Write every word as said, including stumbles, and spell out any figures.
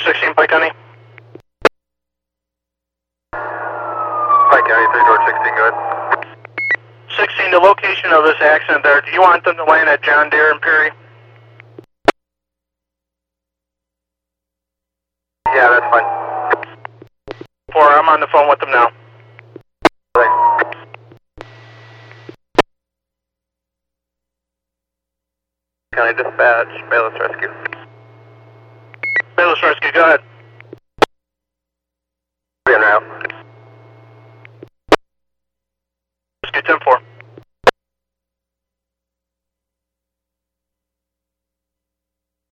sixteen, Pike County. Pike County, three George sixteen, go ahead. sixteen, the location of this accident there, do you want them to land at John Deere and Perry? Yeah, that's fine. four, I'm on the phone with them now. Thanks. County Dispatch, Bayless Rescue. Bayless Rescue, go ahead.